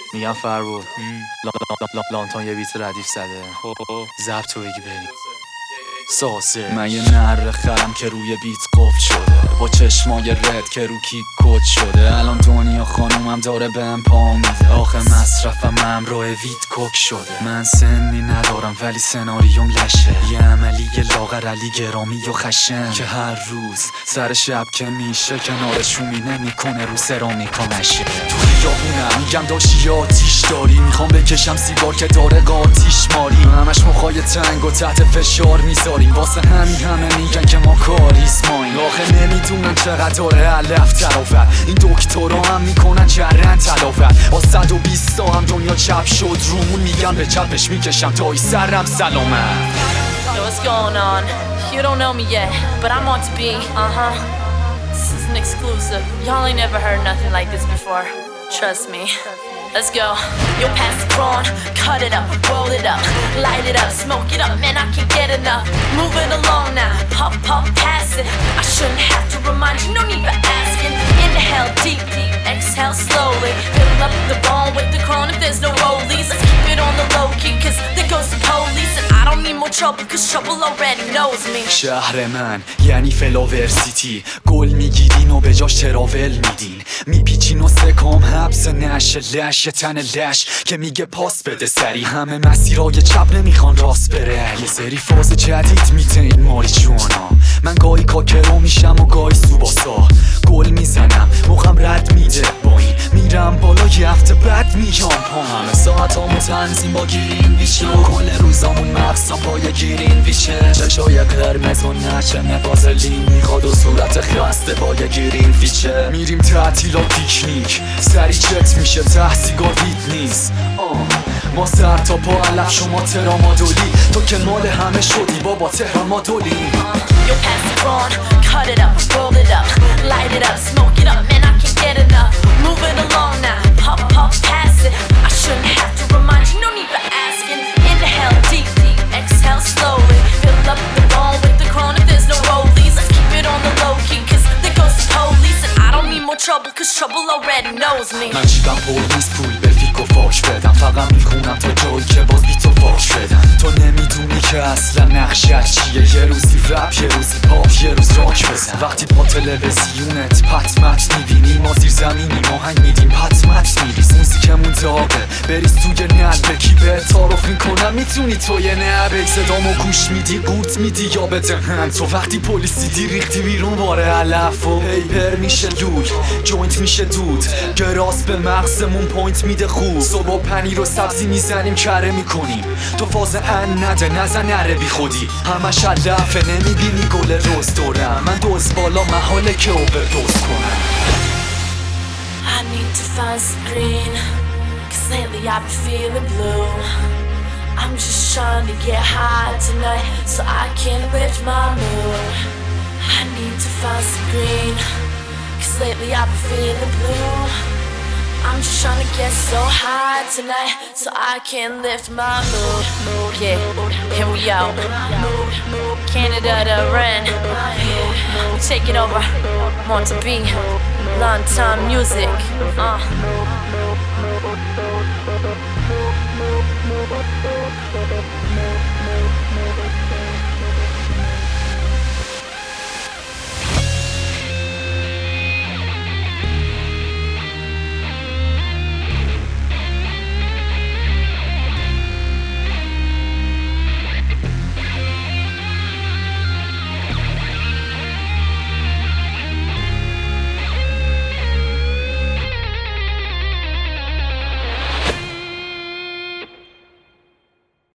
میگم فربود لانتان یه بیت ردیف زده ضبط رو بگی بریم ساسه. من یه نره خرم که روی بیت قفل شده، با چشمای رد که رو کیک کد شده. الان دنیا خانومم داره بهم پا میده، آخه مصرفم همراه ویت کوک شده. من سنی ندارم ولی سناریوم لشه، یه عملی لاغر علی گرامی و خشن که هر روز سر شب که میشه کنارشومی نمیکنه رو سرامیکامشه. تو خیابونم میگم داشتی آتیش داری، میخوام بکشم سیگار که داره قاتیش ماری. همش مخای تنگ و تحت فشار میذاریم، واسه همه میگن که ما کاریزماییم. آخه نمیدونن چقدر داره علف ترافت، این دکترها هم میکنن جرن تلافت. با 120 تا هم دنیا چپ شد رومون، میگن به چپش میکشم تای سرم سلامت. Yo, what's going on? You don't know me yet, but I'm on to be, This is an exclusive. Y'all ain't never heard nothing like this before. Trust me. Let's go. Yo, pass the prawn, cut it up, roll it up, light it up, smoke it up, man, I can't get enough. Moving along now, puff, puff, pass it. I shouldn't have to remind you, no need for asking. Inhale deep, deep, exhale slowly. Fill up the bone with the crown if there's no rollies. Let's keep it on the low key, cause there goes the police. And I don't need more trouble, cause trouble already knows me. شهر من یعنی فلاور سیتی، گل میگیرین و به جاش تراول میدین، میپیچین و سکام حبس نشه لش، یه تن لش که میگه پاس بده سری. همه مسیرای چپ نمیخوان راست بره، یه سری فاز جدید میته این ماریجوانا. من گاهی کاکرو میشم و گاهی سوباسا، گل میزنم موقعم رد میده با این، میرم بالا یه هفته بعد میام پام. همه ساعتامو تنظیم با گیرین ویشه، کل روزامون مغزم پای گیرین ویشه. چشای قرمز و نشنه وازلین میخواد و صورت خسته با یه گیرین فیچه. میریم تعطیلا پیکنیک، سری چت میشه سیگار وید نیست. ما سر تا پا علف شما ترامادولی، تو که مال همه شدی بابا ترامادولی. Yo, pass the prawn, cut it up, roll it up, light it up, smoke it up, man, I can't get enough. Moving along now, puff, puff, pass it. I shouldn't have to remind you, no need for asking. Inhale deep, deep, exhale slowly. Fill up the bone with the crown if there's no rollies. Let's keep it on the low key, cause there goes the police. And I don't need more trouble, cause trouble already knows me. من جیبم پر نیست پول به فیک و فاش بدم، فقط میخونم تا جایی که باز بی تو فاش بدم. تو نمیدونی که اصلا نقشت چیه، یه روزی رپ یه روزی پاپ یه روز راک بزن. وقتی با تلویزیونت پتمت میبینی، ما زیر زمینی آهنگ میدیم پتمت میریز. موزیکمون داغه بریز توی نلبه، کی به تعارف میکنم میتونی تو یه نبه. صدامو گوش میدی قورت میدی یا به دهن تو، وقتی پلیسی دی ریختی بیرون باره علف و پیپر میشه لول، جوینت میشه دود، گراس به مغزمون پوینت میده خوب. صبح پنیر و سبزی میزنیم کره میکنیم، تو فاز ان نده نزن نره بی خودی. همش علفه نمیبینی گل روز دورم، من دوز بالا محاله که اووردوز کنم. I need to find some green, cause lately I've been feeling blue. I'm just trying to get high tonight so I can lift my mood. I need to find some green, cause lately I've been feeling blue. I'm just trying to get so high tonight so I can lift my mood. Yeah, here we go. Canada to Ren, we taking over. Want to be long time music.